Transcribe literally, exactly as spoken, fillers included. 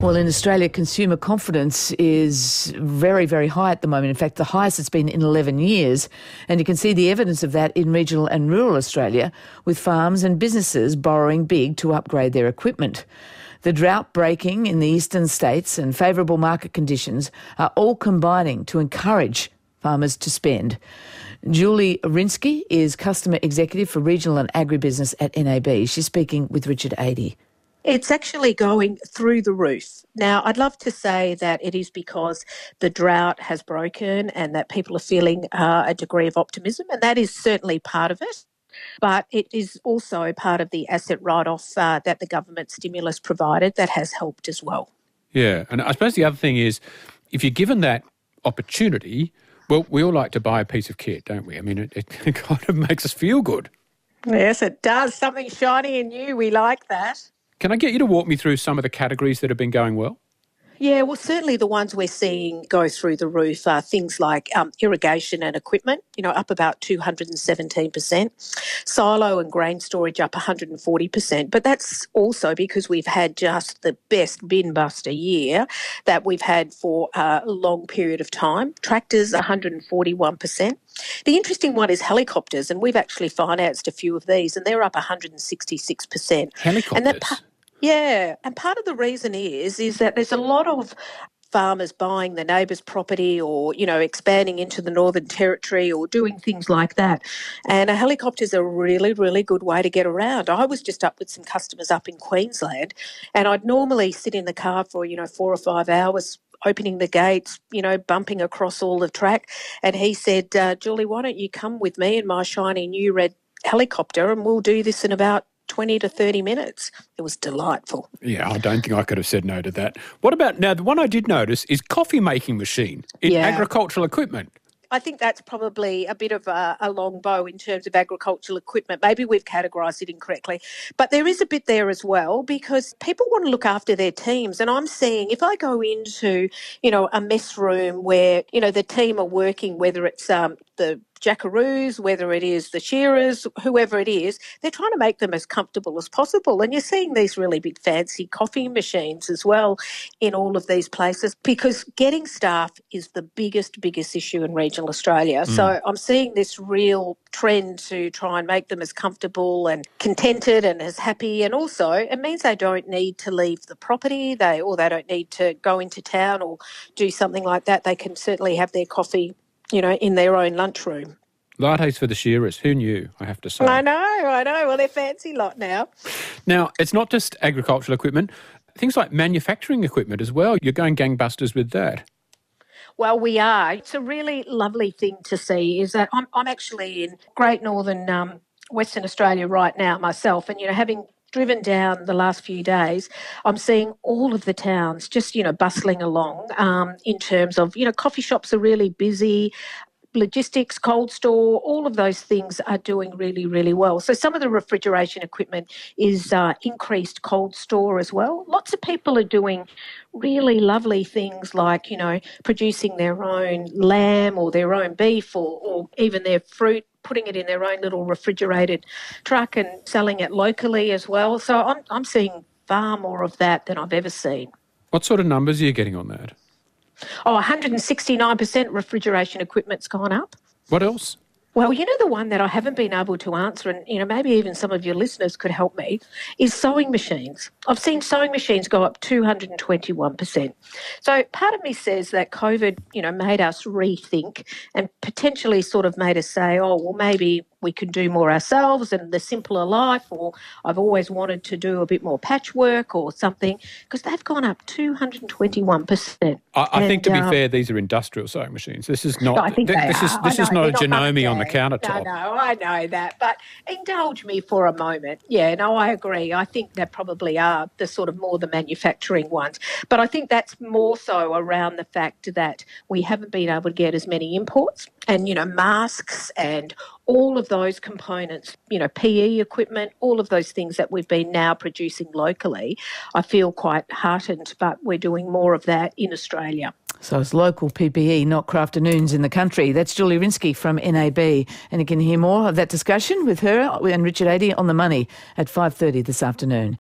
Well, in Australia, consumer confidence is very, very high at the moment. In fact, the highest it's been in eleven years. And you can see the evidence of that in regional and rural Australia, with farms and businesses borrowing big to upgrade their equipment. The drought breaking in the eastern states and favourable market conditions are all combining to encourage farmers to spend. Julie Rinsky is Customer Executive for Regional and Agribusiness at N A B. She's speaking with Richard Adey. It's actually going through the roof. Now, I'd love to say that it is because the drought has broken and that people are feeling uh, a degree of optimism, and that is certainly part of it. But it is also part of the asset write-off uh, that the government stimulus provided that has helped as well. Yeah, and I suppose the other thing is, if you're given that opportunity, well, we all like to buy a piece of kit, don't we? I mean, it, it kind of makes us feel good. Yes, it does. Something shiny and new. We like that. Can I get you to walk me through some of the categories that have been going well? Yeah, well, certainly the ones we're seeing go through the roof are things like um, irrigation and equipment, you know, up about two hundred seventeen percent. Silo and grain storage up one hundred forty percent. But that's also because we've had just the best bin buster year that we've had for a long period of time. Tractors, one hundred forty-one percent. The interesting one is helicopters, and we've actually financed a few of these, and they're up one hundred sixty-six percent. Helicopters? And that, yeah, and part of the reason is is that there's a lot of farmers buying the neighbour's property or, you know, expanding into the Northern Territory or doing things like that. And a helicopter is a really, really good way to get around. I was just up with some customers up in Queensland, and I'd normally sit in the car for, you know, four or five hours opening the gates, you know, bumping across all the track. And he said, uh, Julie, why don't you come with me in my shiny new red helicopter and we'll do this in about twenty to thirty minutes. It was delightful. Yeah, I don't think I could have said no to that. What about, now the one I did notice is coffee making machine in Yeah. agricultural equipment. I think that's probably a bit of a, a long bow in terms of agricultural equipment. Maybe we've categorised it incorrectly. But there is a bit there as well because people want to look after their teams. And I'm seeing if I go into, you know, a mess room where, you know, the team are working, whether it's um, the jackaroos, whether it is the shearers, whoever it is, they're trying to make them as comfortable as possible. And you're seeing these really big fancy coffee machines as well in all of these places because getting staff is the biggest, biggest issue in regional Australia. Mm. So I'm seeing this real trend to try and make them as comfortable and contented and as happy. And also it means they don't need to leave the property, they or they don't need to go into town or do something like that. They can certainly have their coffee, you know, in their own lunchroom. Lattes for the shearers. Who knew, I have to say. I know, I know. Well, they're fancy lot now. Now, it's not just agricultural equipment. Things like manufacturing equipment as well. You're going gangbusters with that. Well, we are. It's a really lovely thing to see is that I'm, I'm actually in Great Northern um, Western Australia right now myself and, you know, having driven down the last few days, I'm seeing all of the towns just, you know, bustling along um, in terms of, you know, coffee shops are really busy, logistics, cold store, all of those things are doing really, really well. So some of the refrigeration equipment is uh, increased cold store as well. Lots of people are doing really lovely things like, you know, producing their own lamb or their own beef or, or even their fruit, putting it in their own little refrigerated truck and selling it locally as well. So I'm I'm seeing far more of that than I've ever seen. What sort of numbers are you getting on that? Oh, one hundred sixty-nine percent refrigeration equipment's gone up. What else? Well, you know, the one that I haven't been able to answer, and, you know, maybe even some of your listeners could help me, is sewing machines. I've seen sewing machines go up two hundred twenty-one percent. So part of me says that COVID, you know, made us rethink and potentially sort of made us say, oh, well, maybe we can do more ourselves and the simpler life, or I've always wanted to do a bit more patchwork or something, because they've gone up two hundred twenty-one percent. I, I and, think, to be um, fair, these are industrial sewing machines. This is not. No, I think th- they this are. is this I is know, not a they're not Janome on the bad. countertop. No, no, I know that, but indulge me for a moment. Yeah, no, I agree. I think they probably are the sort of more the manufacturing ones, but I think that's more so around the fact that we haven't been able to get as many imports, and you know, masks and all of those components, you know, P E equipment, all of those things that we've been now producing locally. I feel quite heartened, but we're doing more of that in Australia. So it's local P P E, not crafternoons in the country. That's Julie Rinsky from N A B. And you can hear more of that discussion with her and Richard Adey on The Money at five thirty this afternoon.